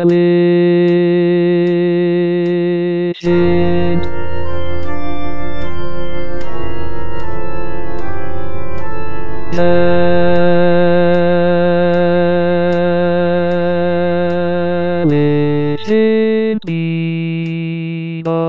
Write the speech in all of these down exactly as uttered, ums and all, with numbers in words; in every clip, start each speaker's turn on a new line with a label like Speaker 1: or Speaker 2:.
Speaker 1: Intelligent. Intelligently the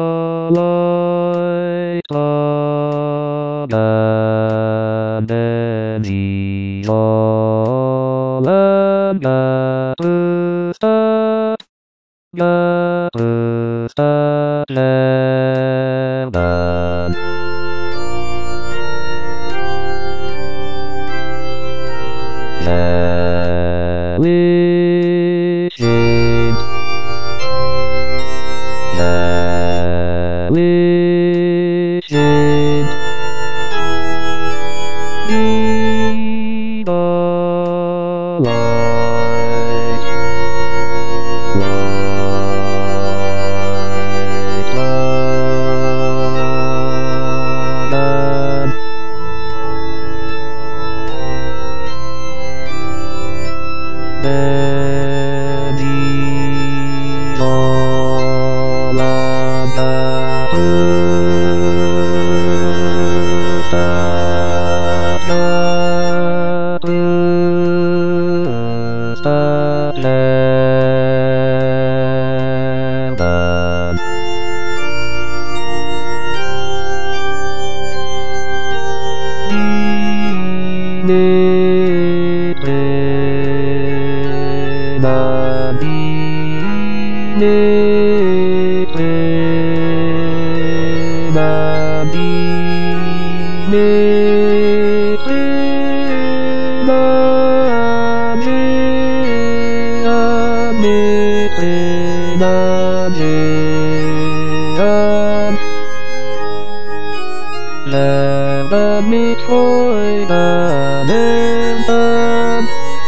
Speaker 1: light of an energy all and got to start, got to start and done. Intelligent. Intelligent. Be the light. Light of an energy all and got to start, got to start and done. Never Metroid Anthem.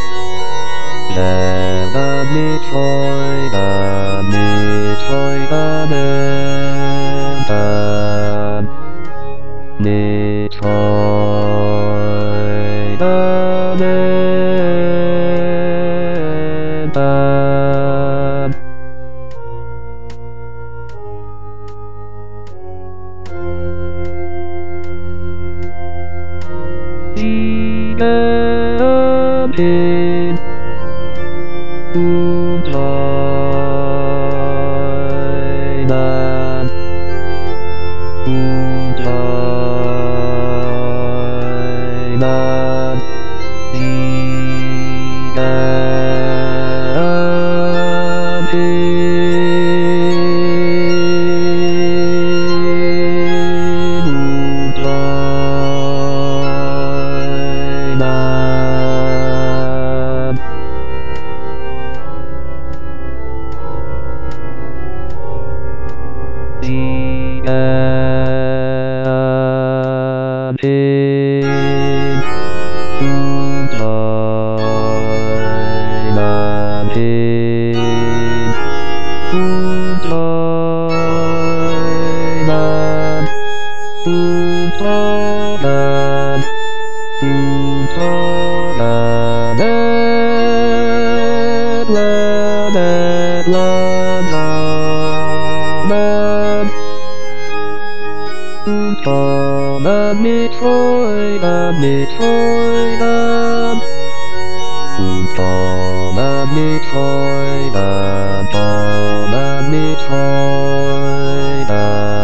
Speaker 1: Never Metroid Metroid Anthem. Metroid Anthem. Siegen und Leiden und Leiden. Metroid, Metroid, Metroid, Metroid,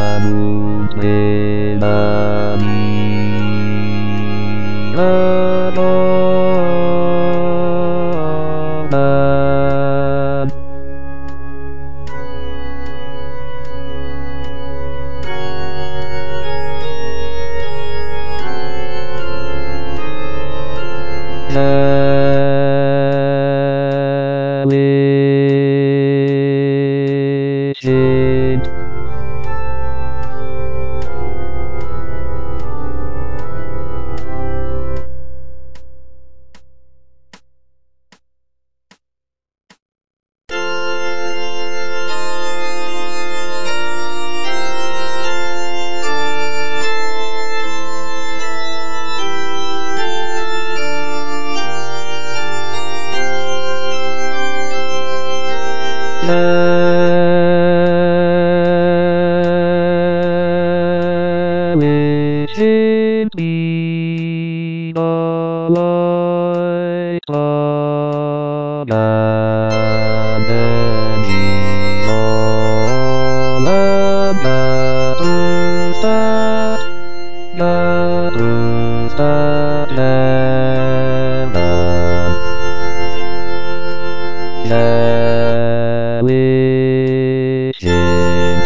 Speaker 1: Intelligent. Which it be the light of God, and be all about that, God, that land, that which it,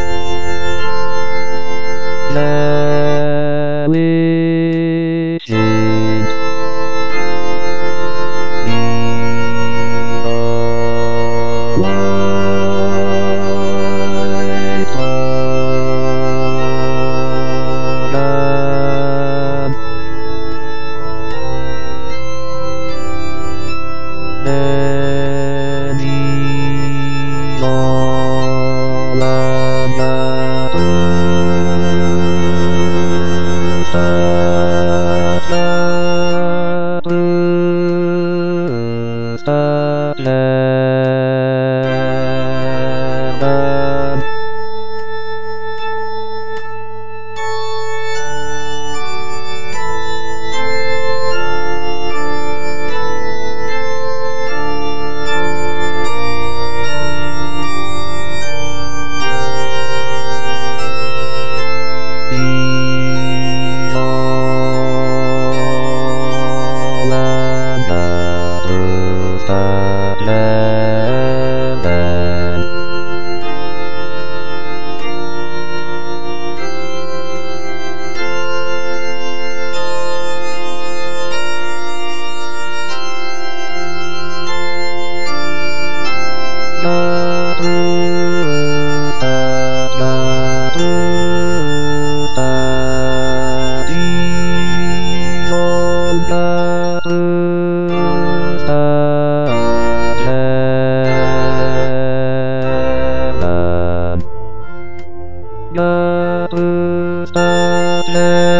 Speaker 1: that which it be the light of God, and be all about that land. Be all about that land. That